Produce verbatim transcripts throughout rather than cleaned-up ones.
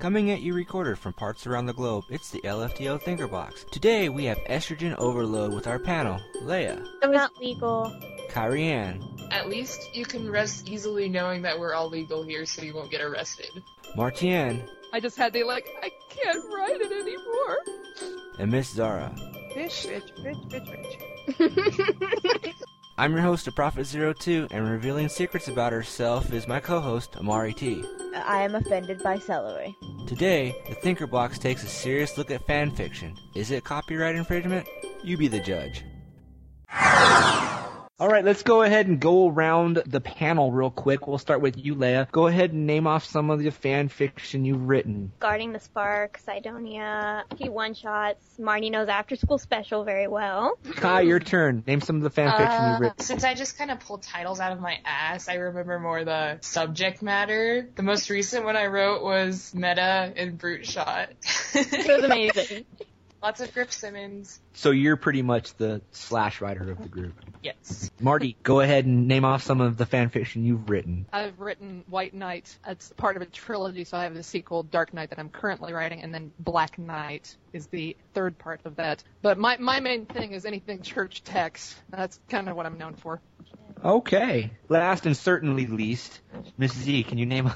Coming at you recorded from parts around the globe, it's the L F T O Thinkerbox. Today we have estrogen overload with our panel, Leia. I'm not legal. Kyrie Ann. At least you can rest easily knowing that we're all legal here so you won't get arrested. Martienne. I just had the, like, I can't write it anymore. And Miss Zara. Fish, fish, fish, fish, fish. I'm your host of Prophet Zero Two, and revealing secrets about herself is my co-host, Amari T. I am offended by celery. Today, the Thinkerbox takes a serious look at fan fiction. Is it copyright infringement? You be the judge. All right, let's go ahead and go around the panel real quick. We'll start with you, Leia. Go ahead and name off some of the fan fiction you've written. Guarding the Spark, Sidonia, a few one-shots. Marnie knows After School Special very well. Kai, your turn. Name some of the fan fiction Uh, you've written. Since I just kind of pulled titles out of my ass, I remember more the subject matter. The most recent one I wrote was Meta and Brute Shot. It was amazing. Lots of Griff Simmons. So you're pretty much the slash writer of the group. Yes. Marty, go ahead and name off some of the fan fiction you've written. I've written White Knight. It's part of a trilogy, so I have the sequel, Dark Knight, that I'm currently writing, and then Black Knight is the third part of that. But my, my main thing is anything church text. That's kind of what I'm known for. Okay. Last and certainly least, Miss Z, can you name a...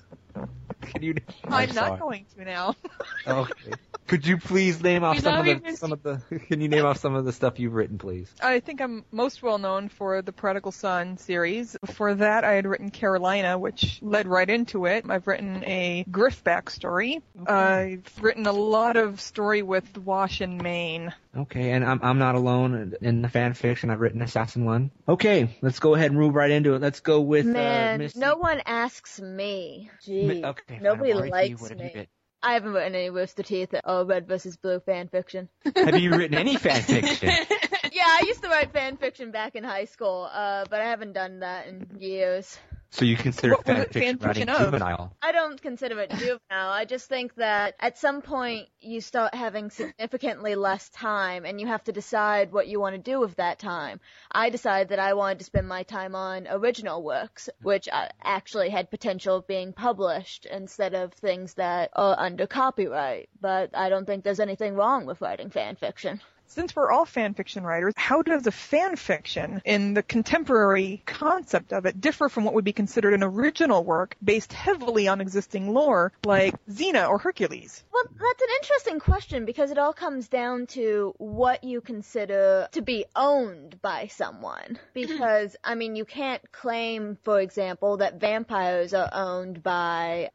Can you? I'm, I'm not sorry. going to now. Okay. Could you please name off We some of love the you, Miss some of the? Can you name off some of the stuff you've written, please? I think I'm most well known for the Prodigal Son series. Before that, I had written Carolina, which led right into it. I've written a Griff backstory. Okay. I've written a lot of story with Wash and Maine. Okay, and I'm I'm not alone in the fan fiction. I've written Assassin One. Okay, let's go ahead and move right into it. Let's go with Man, uh, Miss no one asks me. Gee, Mi- okay, nobody fine, Amari T, likes what have you me. written? I haven't written any Rooster Teeth or Red versus Blue fan fiction. Have you written any fan fiction? Yeah, I used to write fan fiction back in high school, uh, but I haven't done that in years. So you consider What was fan it fiction fan writing fiction of? juvenile? I don't consider it juvenile. I just think that at some point you start having significantly less time and you have to decide what you want to do with that time. I decided that I wanted to spend my time on original works, which uh, actually had potential of being published instead of things that are under copyright. But I don't think there's anything wrong with writing fan fiction. Since we're all fan fiction writers, how does the fan fiction in the contemporary concept of it differ from what would be considered an original work based heavily on existing lore like Xena or Hercules? Well, that's an interesting question because it all comes down to what you consider to be owned by someone. Because, I mean, you can't claim, for example, that vampires are owned by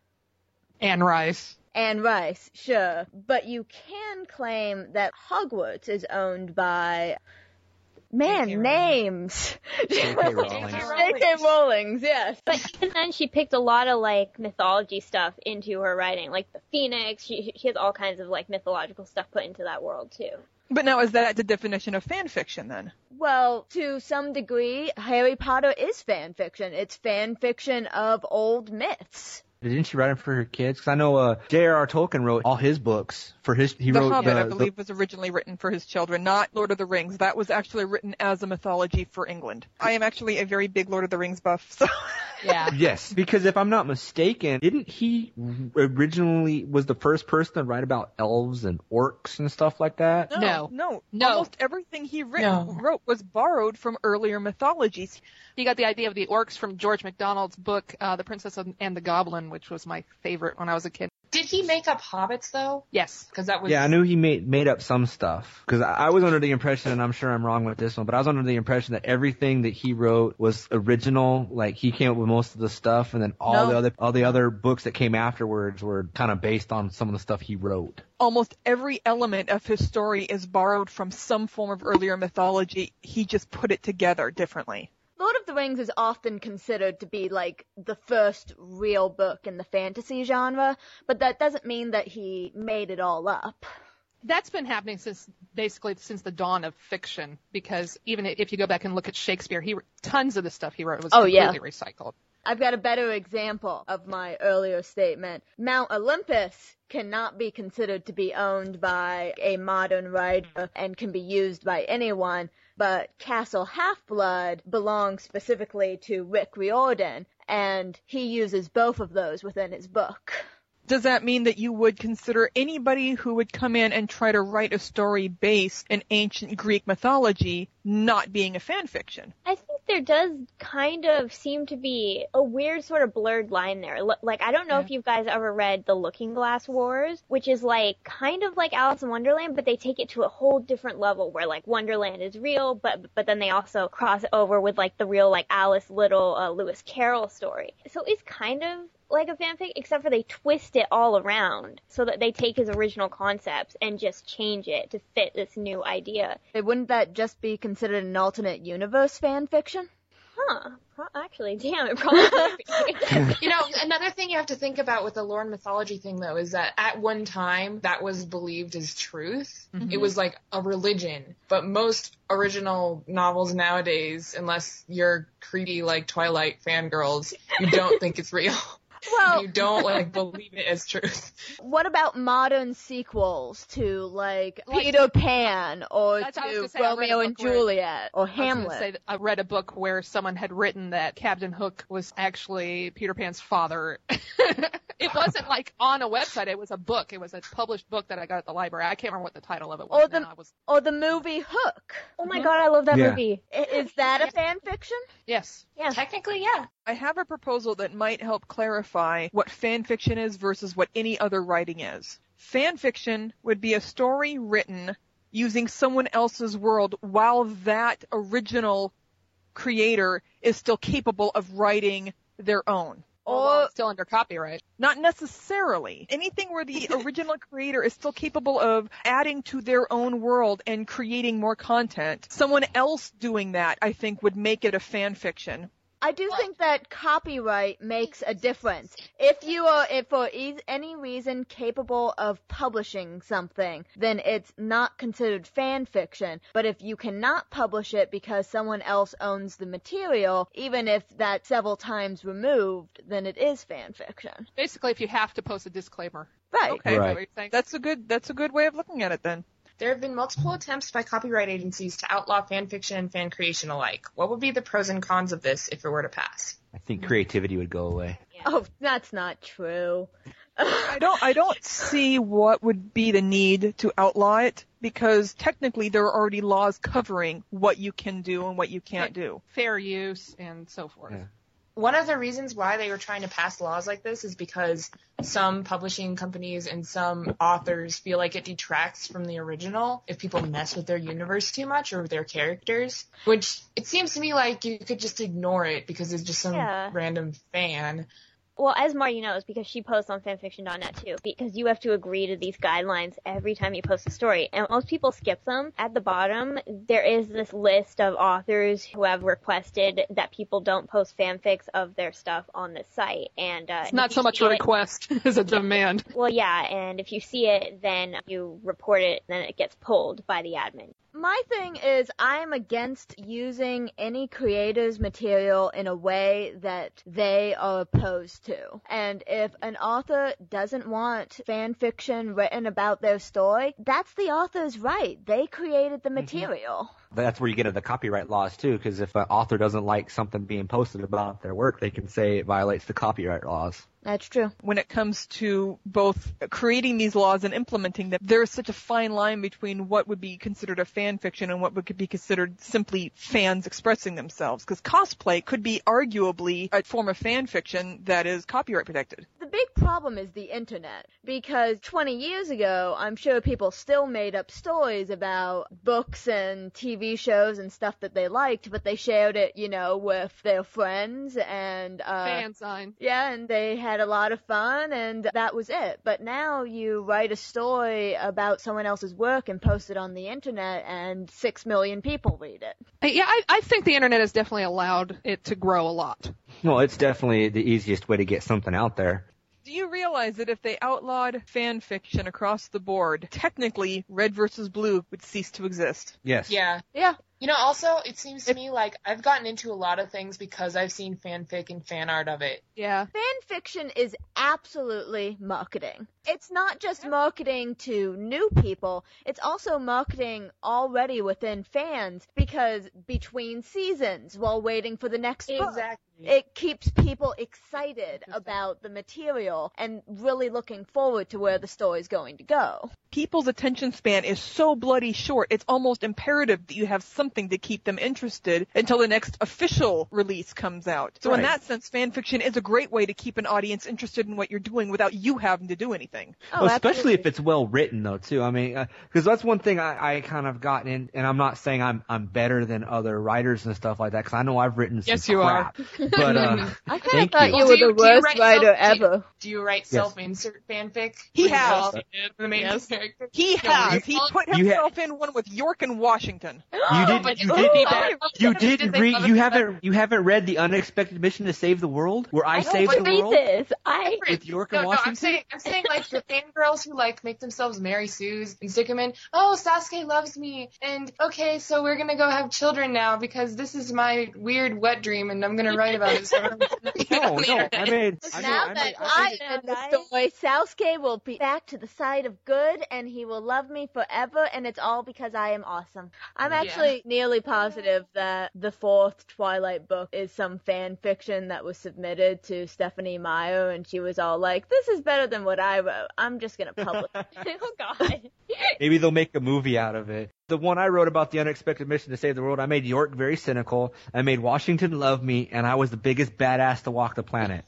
Anne Rice. Anne Rice, sure. But you can claim that Hogwarts is owned by... Man, J K names! J K Rowling. J K Rowling's, yes. But even then, she picked a lot of, like, mythology stuff into her writing. Like the Phoenix, she, she has all kinds of, like, mythological stuff put into that world, too. But now is that the definition of fan fiction then? Well, to some degree, Harry Potter is fan fiction. It's fan fiction of old myths. Didn't she write them for her kids? Because I know uh, J R R. Tolkien wrote all his books for his. He The wrote Hobbit, the, I believe, was originally written for his children, not Lord of the Rings. That was actually written as a mythology for England. I am actually a very big Lord of the Rings buff, so... Yeah. the, yes, because if I'm not mistaken, didn't he originally was the first person to write about elves and orcs and stuff like that? No. no, No. Almost everything he written, No. wrote was borrowed from earlier mythologies. He got the idea of the orcs from George MacDonald's book, uh, The Princess and the Goblin, which was my favorite when I was a kid. Did he make up hobbits, though? Yes. Because that was... Yeah, I knew he made made up some stuff. Because I, I was under the impression, and I'm sure I'm wrong with this one, but I was under the impression that everything that he wrote was original. Like he came up with most of the stuff, and then all No. the other all the other books that came afterwards were kind of based on some of the stuff he wrote. Almost every element of his story is borrowed from some form of earlier mythology. He just put it together differently. Lord of the Rings is often considered to be like the first real book in the fantasy genre, but that doesn't mean that he made it all up. That's been happening since basically since the dawn of fiction, because even if you go back and look at Shakespeare, he tons of the stuff he wrote was Oh, yeah. completely recycled. I've got a better example of my earlier statement. Mount Olympus cannot be considered to be owned by a modern writer and can be used by anyone, but Castle Half-Blood belongs specifically to Rick Riordan, and he uses both of those within his book. Does that mean that you would consider anybody who would come in and try to write a story based in ancient Greek mythology not being a fan fiction? I think there does kind of seem to be a weird sort of blurred line there. L- like, I don't know Yeah. if you guys ever read The Looking Glass Wars, which is like kind of like Alice in Wonderland, but they take it to a whole different level where like Wonderland is real, but but then they also cross over with like the real like Alice Little uh, Lewis Carroll story. So it's kind of like a fanfic, except for they twist it all around so that they take his original concepts and just change it to fit this new idea. Wouldn't that just be considered an alternate universe fan fiction? Huh. Pro- Actually, damn, it probably would be. You know, another thing you have to think about with the lore and mythology thing, though, is that at one time that was believed as truth. Mm-hmm. It was like a religion. But most original novels nowadays, unless you're creepy like Twilight fangirls, you don't think it's real. Well, You don't like believe it as truth. what about modern sequels to like, Like- Peter Pan or That's what I was to gonna say, I read a Romeo and book where- Juliet or I was gonna Hamlet? say that I read a book where someone had written that Captain Hook was actually Peter Pan's father. It wasn't like on a website. It was a book. It was a published book that I got at the library. I can't remember what the title of it was. Or the- now. I was Or the movie Hook. Oh my god, I love that Yeah. movie. I- Is that a fan fiction? yes. Yeah. Technically, yeah. I have a proposal that might help clarify what fan fiction is versus what any other writing is. Fan fiction would be a story written using someone else's world while that original creator is still capable of writing their own. Or Or still under copyright. Not necessarily. Anything where the original creator is still capable of adding to their own world and creating more content. Someone else doing that, I think, would make it a fan fiction. I do think that copyright makes a difference. If you are, if for e- any reason capable of publishing something, then it's not considered fan fiction. But if you cannot publish it because someone else owns the material, even if that's several times removed, then it is fan fiction. Basically, if you have to post a disclaimer. Right. Okay. Is that Right. what you're saying? That's a good that's a good way of looking at it then. There have been multiple attempts by copyright agencies to outlaw fan fiction and fan creation alike. What would be the pros and cons of this if it were to pass? I think creativity would go away. Oh, that's not true. I don't I don't see what would be the need to outlaw it because technically there are already laws covering what you can do and what you can't do. Fair use and so forth. Yeah. One of the reasons why they were trying to pass laws like this is because some publishing companies and some authors feel like it detracts from the original if people mess with their universe too much or with their characters, which it seems to me like you could just ignore it because it's just some Yeah. random fan. Well, as Marty knows, because she posts on fanfiction dot net too, because you have to agree to these guidelines every time you post a story, and most people skip them. At the bottom, there is this list of authors who have requested that people don't post fanfics of their stuff on this site, and uh, It's not if so you much see a it- request as a demand. Well, yeah, and if you see it, then you report it, then it gets pulled by the admin. My thing is, I'm against using any creator's material in a way that they are opposed to. And if an author doesn't want fan fiction written about their story, that's the author's right. They created the material. That's where you get at the copyright laws too, because if an author doesn't like something being posted about their work, they can say it violates the copyright laws. That's true. When it comes to both creating these laws and implementing them, there is such a fine line between what would be considered a fan fiction and what would be considered simply fans expressing themselves. Because cosplay could be arguably a form of fan fiction that is copyright protected. The big problem is the internet, because twenty years ago, I'm sure people still made up stories about books and T V shows and stuff that they liked, but they shared it, you know, with their friends and, uh, Fan sign. yeah, and they had a lot of fun, and that was it. But now you write a story about someone else's work and post it on the internet, and six million people read it. Yeah, I, I think the internet has definitely allowed it to grow a lot. Well, it's definitely the easiest way to get something out there. Do you realize that if they outlawed fan fiction across the board, technically Red versus Blue would cease to exist? Yes. Yeah. Yeah. You know, also, it seems to me like I've gotten into a lot of things because I've seen fanfic and fan art of it. Yeah. Fan fiction is absolutely marketing. It's not just marketing to new people, it's also marketing already within fans, because between seasons, while waiting for the next book. Exactly. it keeps people excited about the material and really looking forward to where the story's going to go. People's attention span is so bloody short, it's almost imperative that you have something to keep them interested until the next official release comes out. So Right. in that sense, fan fiction is a great way to keep an audience interested in what you're doing without you having to do anything. Oh, Well, especially absolutely. if it's well written, though, too. I mean, because that's one thing I, I kind of gotten in, and I'm not saying I'm I'm better than other writers and stuff like that, because I know I've written some Yes, you are. crap. But uh, I kind of thank thought you. you Well, were do you- the do you worst write writer self- do you- ever. Do you write self-insert fanfic? He With has. all The main Yes. character? He No, has. you- He put you ha- himself in one with York and Washington. You did. but You it's- did. oh, You Did didn't they read. love You it? haven't. You haven't read the Unexpected Mission to Save the World, where I, I don't saved What the read world. this? I With York no, and no, Washington? I'm saying, I'm saying like the fangirls who like make themselves Mary Sue's and stick them in. Oh, Sasuke loves me, and okay, so we're gonna go have children now because this is my weird wet dream, and I'm gonna write about it. So I'm gonna put it No, on the no. internet. I made. I made, Now I made, that I I made, am the guys. story, Sasuke will be back to the side of good, and he will love me forever, and it's all because I am awesome. I'm Yeah. actually nearly positive that the fourth Twilight book is some fan fiction that was submitted to Stephanie Meyer, and she was all like, "This is better than what I wrote. I'm just gonna publish it." oh god. Maybe they'll make a movie out of it. The one I wrote about the Unexpected Mission to Save the World, I made York very cynical. I made Washington love me, and I was the biggest badass to walk the planet.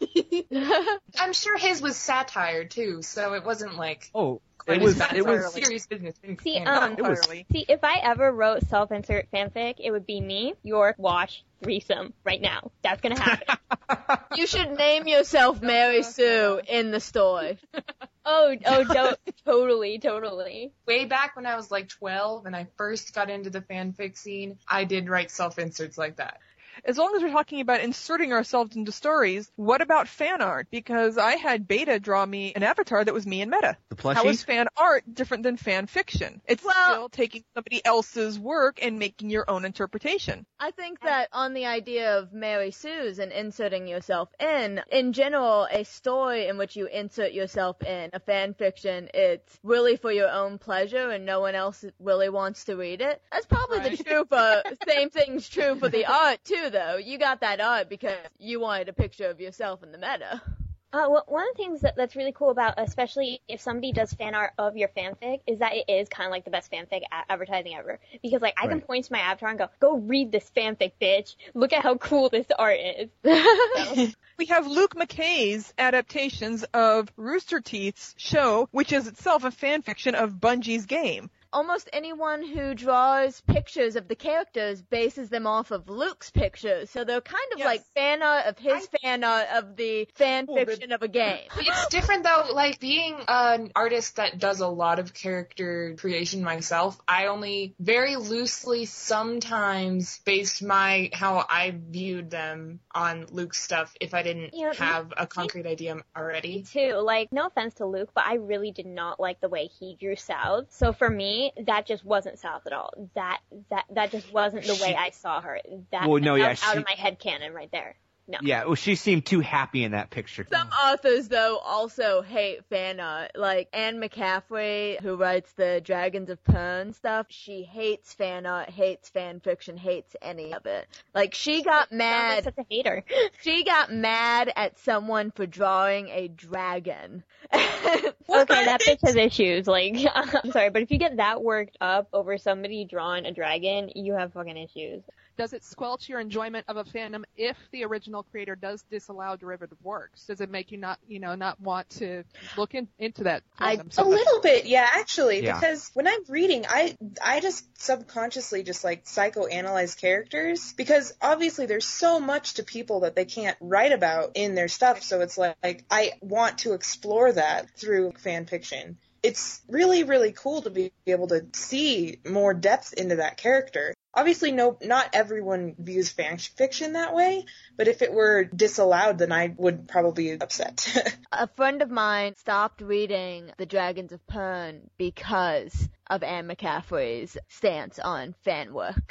I'm sure his was satire too, so it wasn't like Oh, quite it was. as It was. serious business. See, Yeah. um, It was- Entirely. See, if I ever wrote self-insert fanfic, it would be me, York, Wash, threesome, right now. That's gonna happen. You should name yourself Mary Sue in the story. oh, oh, don't, totally, totally. Way back when I was like twelve and I first got into the fanfic scene, I did write self-inserts like that. As long as we're talking about inserting ourselves into stories, what about fan art? Because I had Beta draw me an avatar that was me and Meta. The plushies? How is fan art different than fan fiction? It's Well- still taking somebody else's work and making your own interpretation. I think that on the idea of Mary Sue's and inserting yourself in, in general, a story in which you insert yourself in, a fan fiction, it's really for your own pleasure and no one else really wants to read it. That's probably the Right. true for, same thing's true for the art too though. You got that art because you wanted a picture of yourself in the meta. Uh, well, one of the things that, that's really cool about, especially if somebody does fan art of your fanfic, is that it is kind of like the best fanfic a- advertising ever. Because, like, I can Right. point to my avatar and go, go read this fanfic, bitch. Look at how cool this art is. So, We have Luke McKay's adaptations of Rooster Teeth's show, which is itself a fan fiction of Bungie's game. Almost anyone who draws pictures of the characters bases them off of Luke's pictures, so they're kind of Yes. like fan art of his fan art of the fan Well, but- fiction of a game. It's different though, like being an artist that does a lot of character creation myself, I only very loosely sometimes based my, how I viewed them on Luke's stuff if I didn't Yeah, have a concrete idea me already. too. Like, no offense to Luke, but I really did not like the way he drew South. So for me, that just wasn't South at all. That, that, that just wasn't the way She- I saw her. That, Well, no, that yeah, was out she- of my head canon right there. No. Yeah, well, she seemed too happy in that picture. Some authors, though, also hate fan art. Like Anne McCaffrey, who writes the Dragons of Pern stuff, she hates fan art, hates fan fiction, hates any of it. Like, she got Sounds like mad, such a hater. she got mad at someone for drawing a dragon. Okay, that bitch has issues. Like, I'm sorry, but if you get that worked up over somebody drawing a dragon, you have fucking issues. Does it squelch your enjoyment of a fandom if the original creator does disallow derivative works? Does it make you not, you know, not want to look in, into that I- fandom? A so much? little bit, yeah, actually, Yeah. because when I'm reading, I I just subconsciously just like psychoanalyze characters because obviously there's so much to people that they can't write about in their stuff, so it's like, like I want to explore that through fan fiction. It's really, really cool to be able to see more depth into that character. Obviously, no, not everyone views fan fiction that way, but if it were disallowed, then I would probably be upset. A friend of mine stopped reading The Dragons of Pern because of Anne McCaffrey's stance on fan works.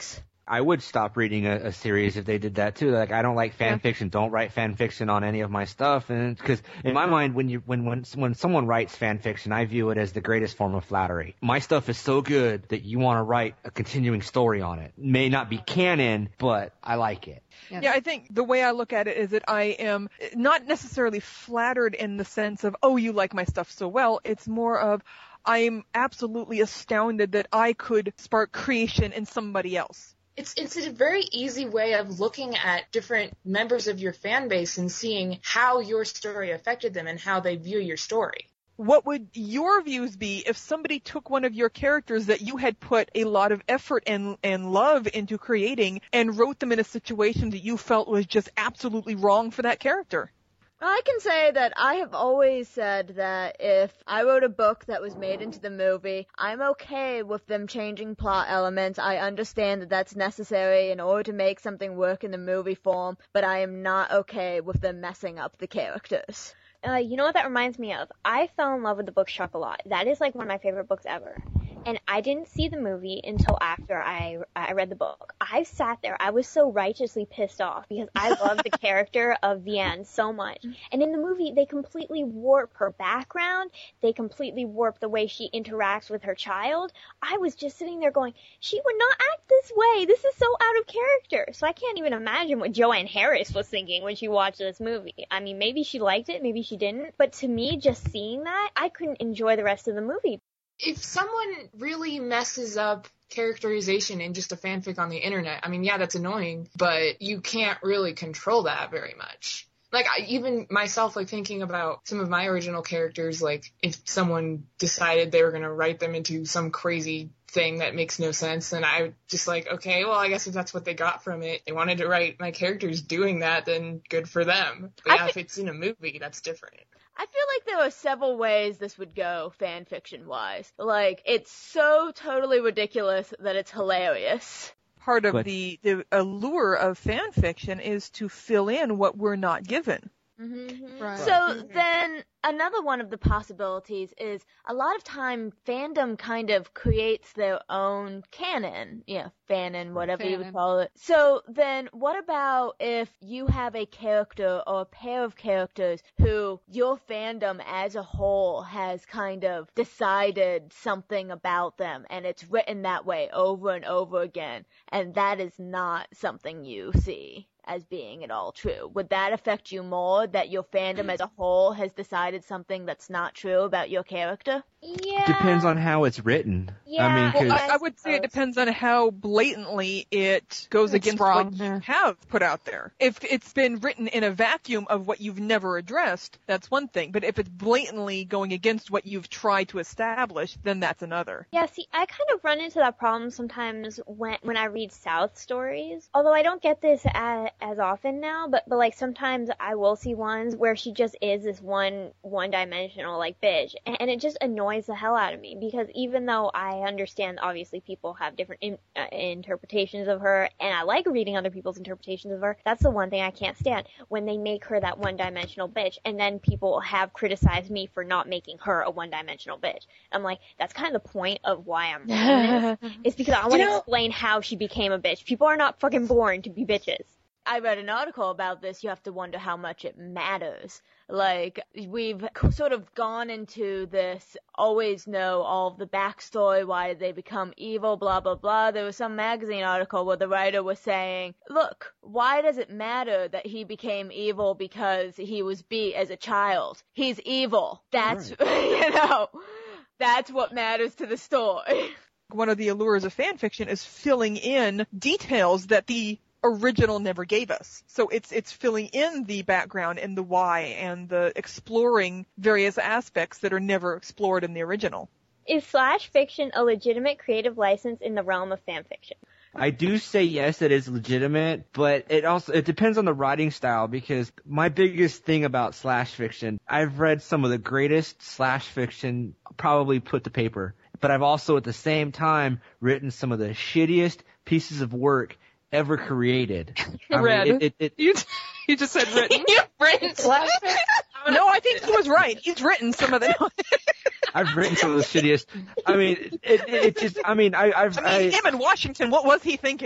I would stop reading a, a series if they did that too. Like, I don't like fan yeah. fiction. Don't write fan fiction on any of my stuff. And because in my mind, when you when when when someone writes fan fiction, I view it as the greatest form of flattery. My stuff is so good that you want to write a continuing story on it. May not be canon, but I like it. Yes. Yeah, I think the way I look at it is that I am not necessarily flattered in the sense of, oh, you like my stuff so well. It's more of, I'm absolutely astounded that I could spark creation in somebody else. It's it's a very easy way of looking at different members of your fan base and seeing how your story affected them and how they view your story. What would your views be if somebody took one of your characters that you had put a lot of effort and, and love into creating and wrote them in a situation that you felt was just absolutely wrong for that character? I can say that I have always said that if I wrote a book that was made into the movie, I'm okay with them changing plot elements. I understand that that's necessary in order to make something work in the movie form, but I am not okay with them messing up the characters. Uh, you know what that reminds me of? I fell in love with the book Chocolat. That is like one of my favorite books ever. And I didn't see the movie until after I I read the book. I sat there. I was so righteously pissed off because I love the character of Vienne so much. And in the movie, they completely warp her background. They completely warp the way she interacts with her child. I was just sitting there going, she would not act this way. This is so out of character. So I can't even imagine what Joanne Harris was thinking when she watched this movie. I mean, maybe she liked it, maybe she didn't. But to me, just seeing that, I couldn't enjoy the rest of the movie. If someone really messes up characterization in just a fanfic on the internet, I mean, yeah, that's annoying, but you can't really control that very much. Like, I, even myself, like, thinking about some of my original characters, like, if someone decided they were going to write them into some crazy thing that makes no sense, then I just like, okay, well, I guess if that's what they got from it, they wanted to write my characters doing that, then good for them. But yeah, if it's in a movie, that's different. I feel like there are several ways this would go fan fiction wise. Like, it's so totally ridiculous that it's hilarious. Part of the, the allure of fan fiction is to fill in what we're not given. Mm-hmm. Right. So mm-hmm. then another one of the possibilities is a lot of time fandom kind of creates their own canon, yeah, fanon, whatever fanon. You would call it. So then what about if you have a character or a pair of characters who your fandom as a whole has kind of decided something about them and it's written that way over and over again, and that is not something you see as being at all true? Would that affect you more, that your fandom as a whole has decided something that's not true about your character? Yeah. Depends on how it's written. Yeah. I mean, well, I, I would say it depends on how blatantly it goes it's against wrong. What you have put out there. If it's been written in a vacuum of what you've never addressed, that's one thing. But if it's blatantly going against what you've tried to establish, then that's another. Yeah, see, I kind of run into that problem sometimes when when I read South stories. Although I don't get this as, as often now, but, but like sometimes I will see ones where she just is this one one-dimensional like bitch, and, and it just annoys the hell out of me, because even though I understand obviously people have different in, uh, interpretations of her, and I like reading other people's interpretations of her, that's the one thing I can't stand, when they make her that one-dimensional bitch, and then people have criticized me for not making her a one-dimensional bitch. I'm like, that's kind of the point of why I'm reading this. It's because I want to you know, explain how she became a bitch. People are not fucking born to be bitches. I read an article about this. You have to wonder how much it matters. Like, we've sort of gone into this, always know all of the backstory, why did they become evil, blah, blah, blah. There was some magazine article where the writer was saying, look, why does it matter that he became evil because he was beat as a child? He's evil. That's, right. you know, that's what matters to the story. One of the allures of fan fiction is filling in details that the original never gave us. So it's it's filling in the background and the why and the exploring various aspects that are never explored in the original. Is slash fiction a legitimate creative license in the realm of fan fiction? I do say yes, it is legitimate, but it also it depends on the writing style, because my biggest thing about slash fiction, I've read some of the greatest slash fiction probably put to paper, but I've also at the same time written some of the shittiest pieces of work ever created. I Read. Mean, it, it, it, you, you just said written. You've written slash fiction? No, I think he was right. He's written some of the. I've written some of the shittiest. I mean, it, it, it just. I mean, I, I've. I mean, I, him in Washington. What was he thinking?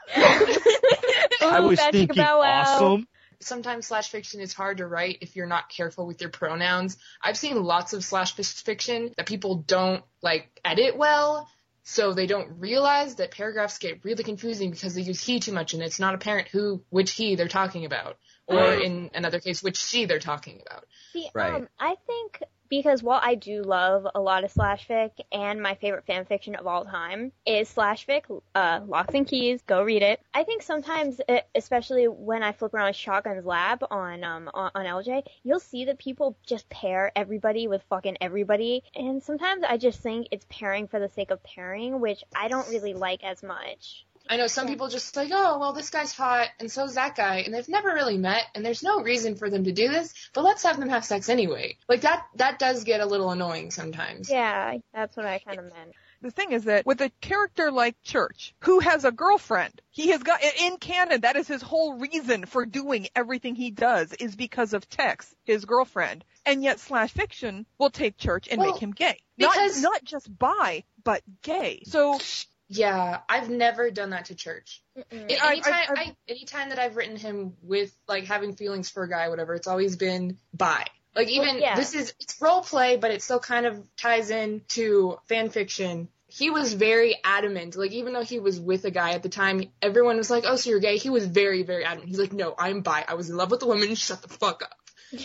I was Patrick thinking Bow Wow. awesome. Sometimes slash fiction is hard to write if you're not careful with your pronouns. I've seen lots of slash fiction that people don't, like, edit well, so they don't realize that paragraphs get really confusing because they use he too much and it's not apparent who, which he they're talking about. Or in another case, which she they're talking about. See, Right. um, I think because while I do love a lot of slash fic, and my favorite fan fiction of all time is slash fic, uh, Locks and Keys, go read it. I think sometimes, uh, especially when I flip around Shotgun's Lab on, um, on, on L J, you'll see that people just pair everybody with fucking everybody, and sometimes I just think it's pairing for the sake of pairing, which I don't really like as much. I know some people just like, oh, well, this guy's hot, and so's that guy, and they've never really met, and there's no reason for them to do this, but let's have them have sex anyway. Like, that that does get a little annoying sometimes. Yeah, that's what I kind of meant. The thing is that with a character like Church, who has a girlfriend, he has got, in canon, that is his whole reason for doing everything he does, is because of Tex, his girlfriend. And yet Slash Fiction will take Church and Well, make him gay. because- Not, not just bi, but gay. So, Yeah, I've never done that to Church. Mm-mm. A- I- Anytime, I- I, anytime that I've written him with, like, having feelings for a guy, whatever, it's always been bi. Like, even, Well, yeah. this is, it's role play, but it still kind of ties in to fan fiction. He was very adamant. Like, even though he was with a guy at the time, everyone was like, oh, so you're gay? He was very, very adamant. He's like, no, I'm bi. I was in love with a woman. Shut the fuck up.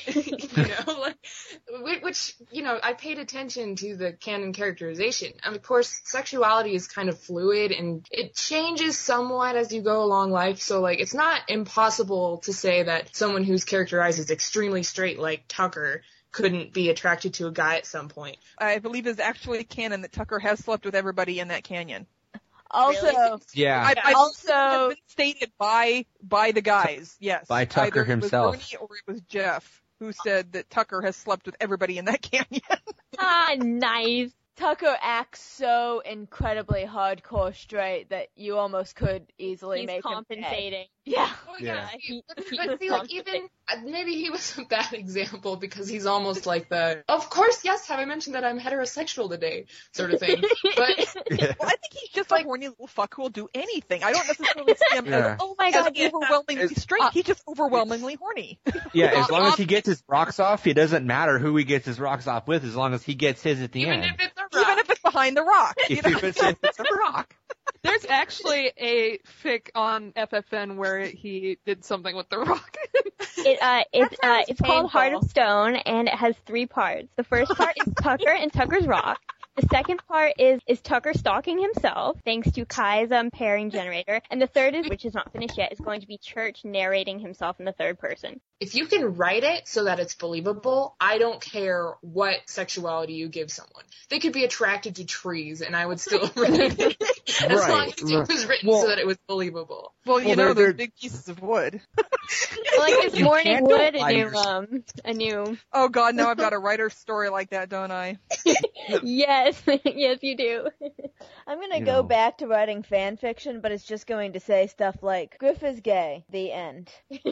you know, like, which, you know, I paid attention to the canon characterization. And of course, sexuality is kind of fluid and it changes somewhat as you go along life. So, like, it's not impossible to say that someone who's characterized as extremely straight, like Tucker, couldn't be attracted to a guy at some point. I believe it's actually canon that Tucker has slept with everybody in that canyon. Also, Really? Yeah. I, I Also- it's been stated by by the guys, yes. By Tucker Either himself. It was Bernie or it was Jeff who said that Tucker has slept with everybody in that canyon. Ah, nice. Tucker acts so incredibly hardcore straight that you almost could easily He's make him gay. compensating. Yeah. Oh, Yeah. yeah. He- But, he but was see, like, compensating. even, uh, maybe he was a bad example because he's almost like the, of course, yes, have I mentioned that I'm heterosexual today, sort of thing. But, Well, I think he's just Like- a horny little fuck who will do anything. I don't necessarily see him Yeah. as, Oh my as god, yeah. overwhelmingly It's- straight. He's just overwhelmingly horny. Yeah, as long as he gets his rocks off, it doesn't matter who he gets his rocks off with, as long as he gets his at the even end. if it's a rock. Even if it's behind the rock. You If know? it's, if it's a rock. There's actually a fic on F F N where he did something with the rock. It, uh, it's, uh, sounds it's called Heart of painful. Stone, and it has three parts. The first part is Tucker and Tucker's rock. The second part is, is Tucker stalking himself, thanks to Kai's um, pairing generator. And the third is, which is not finished yet, is going to be Church narrating himself in the third person. If you can write it so that it's believable, I don't care what sexuality you give someone. They could be attracted to trees, and I would still read it. As Right, long as it right. was written Well- so that it was believable. Well, you Well, know they're- those they're- big pieces of wood. Like this You morning can't wood, a lie to new, yourself. um, a new, Oh god, now I've got a writer's story like that, don't I? yes, yes you do. I'm gonna You go know. back to writing fan fiction, but it's just going to say stuff like Griff is gay. The end.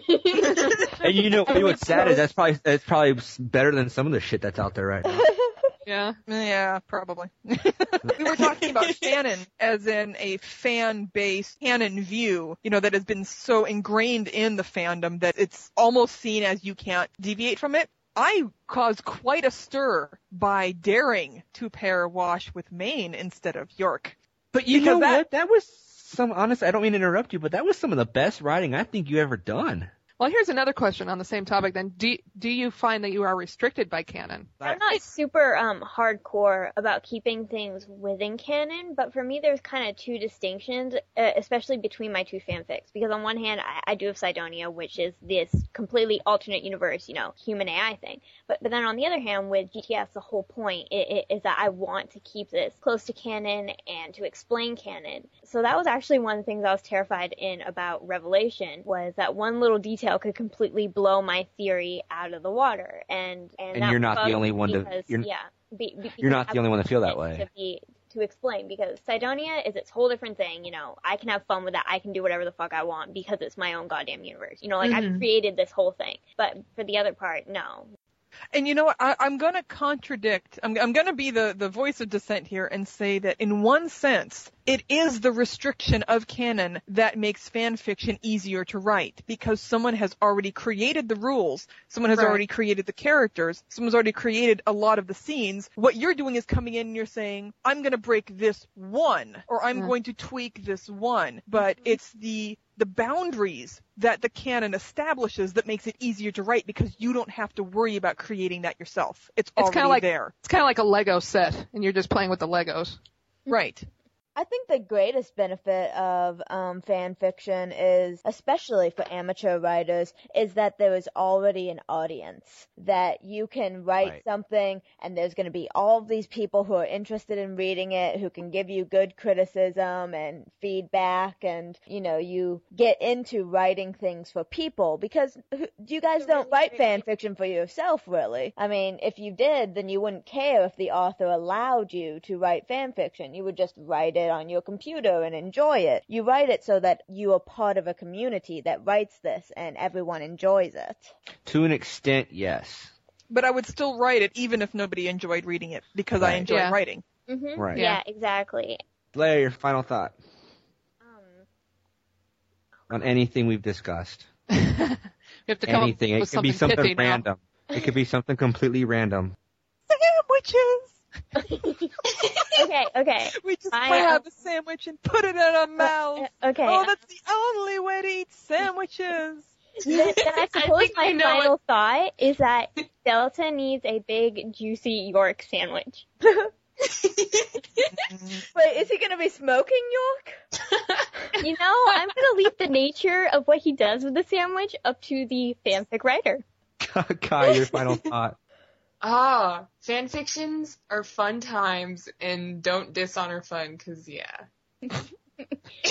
And you know, you know what's sad is that's probably that's probably better than some of the shit that's out there right now. Yeah. Yeah, probably. We were talking about canon as in a fan-based canon view, you know, that has been so ingrained in the fandom that it's almost seen as you can't deviate from it. I caused quite a stir by daring to pair Wash with Maine instead of York. But you Because know that- what? That was some, honestly, I don't mean to interrupt you, but that was some of the best writing I think you ever done. Well, here's another question on the same topic then. Do, do you find that you are restricted by canon? I'm not super um hardcore about keeping things within canon, but for me there's kind of two distinctions, uh, especially between my two fanfics. Because on one hand, I, I do have Sidonia, which is this completely alternate universe, you know, human A I thing. But but then on the other hand, with G T S, the whole point i i is that I want to keep this close to canon and to explain canon. So that was actually one of the things I was terrified in about Revelation, was that one little detail could completely blow my theory out of the water. And and, And that you're not the bugs only me one to- because, you're- yeah, be, be, You're not because the only one to feel that I want way. To, be, to explain, because Sidonia is its whole different thing. You know, I can have fun with that. I can do whatever the fuck I want because it's my own goddamn universe. You know, like Mhm. I've created this whole thing. But for the other part, no. And you know what? I, I'm going to contradict. I'm, I'm going to be the, the voice of dissent here and say that in one sense, it is the restriction of canon that makes fan fiction easier to write because someone has already created the rules. Someone has Right. already created the characters. Someone's already created a lot of the scenes. What you're doing is coming in and you're saying, I'm going to break this one or I'm Mm. going to tweak this one. But it's the the boundaries that the canon establishes that makes it easier to write because you don't have to worry about creating that yourself. It's, It's already kind of like there. it's kind of like a Lego set, and you're just playing with the Legos. Right. I think the greatest benefit of um, fan fiction is, especially for amateur writers, is that there is already an audience. That you can write Right. something and there's going to be all of these people who are interested in reading it, who can give you good criticism and feedback, and, you know, you get into writing things for people because who- you guys don't write fan fiction for yourself, really. I mean, if you did, then you wouldn't care if the author allowed you to write fan fiction. You would just write it on your computer and enjoy it. You write it so that you are part of a community that writes this and everyone enjoys it. To an extent, yes. But I would still write it even if nobody enjoyed reading it because I Right. enjoy Yeah. writing. hmm Right. Yeah, exactly. Leia, your final thought Um, on anything we've discussed. We have to come Anything. up It with could be something something pithy now. random. It could be something completely random. Sandwiches! okay, okay. We just I, grab uh, a sandwich and put it in our mouth. Okay. Oh, that's the only way to eat sandwiches. Then, then I suppose think my I know final thought is that Delta needs a big, juicy York sandwich. Wait, is he going to be smoking York? You know, I'm gonna leave the nature of what he does with the sandwich up to the fanfic writer. Kai, your final thought. Ah, fan fictions are fun times and don't dishonor fun, cause yeah. I,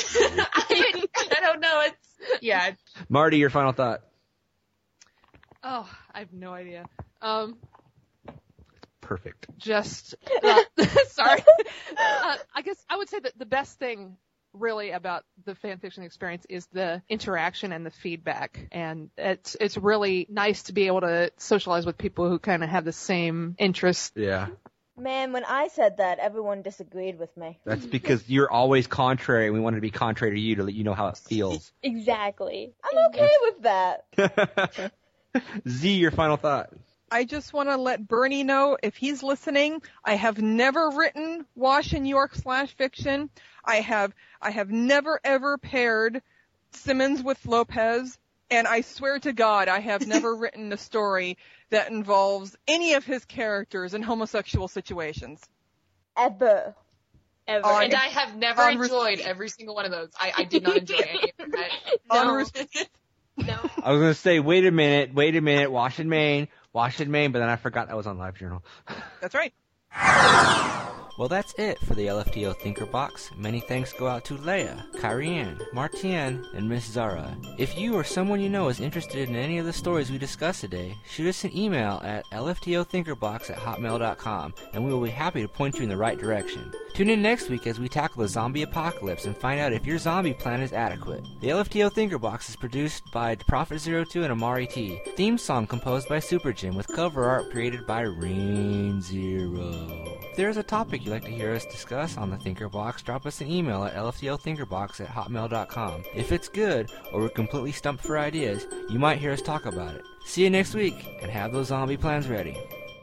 I don't know, it's, yeah. Marty, your final thought. Oh, I have no idea. Um, Perfect. just uh, sorry. Uh, I guess I would say that the best thing really about the fan fiction experience is the interaction and the feedback, and it's it's really nice to be able to socialize with people who kind of have the same interests. Yeah. Man, when I said that, everyone disagreed with me. That's because you're always contrary, and we wanted to be contrary to you to let you know how it feels. Exactly. I'm okay with that. Z, your final thought. I just want to let Bernie know, if he's listening, I have never written Wash and York slash fiction. I have, I have never ever paired Simmons with Lopez, and I swear to God, I have never written a story that involves any of his characters in homosexual situations. Ever. Ever. On- And I have never On enjoyed receipt. every single one of those. I, I did not enjoy any of that. On No. receipt. No. I was gonna say, wait a minute, wait a minute, Wash in Maine, Wash in Maine, but then I forgot that was on LiveJournal. That's right. Well, that's it for the L F T O Thinker Box. Many thanks go out to Leia, Kyrianne, Martienne, and Miss Zara. If you or someone you know is interested in any of the stories we discussed today, shoot us an email at L F T O Thinker Box at hotmail dot com, and we will be happy to point you in the right direction. Tune in next week as we tackle the zombie apocalypse and find out if your zombie plan is adequate. The L F T O Thinker Box is produced by Prophet zero two and Amari T. Theme song composed by Super Jim with cover art created by Rain Zero. If there is a topic you'd like to hear us discuss on the Thinker Box, drop us an email at L F T O Thinker Box at hotmail dot com. If it's good, or we're completely stumped for ideas, you might hear us talk about it. See you next week, and have those zombie plans ready.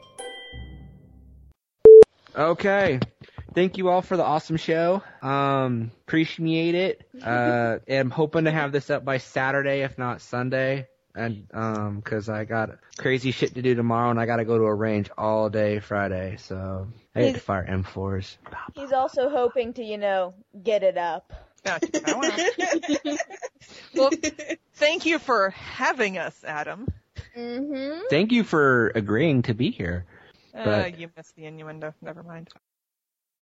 Okay. Thank you all for the awesome show. Um, appreciate it. Uh, I'm hoping to have this up by Saturday, if not Sunday. And, um, cause I got crazy shit to do tomorrow and I gotta go to a range all day Friday, so I get to fire M fours. He's also hoping to, you know, get it up. Yeah, I wanna- Well, thank you for having us, Adam. Mm-hmm. Thank you for agreeing to be here. Uh, But- you missed the innuendo. Never mind.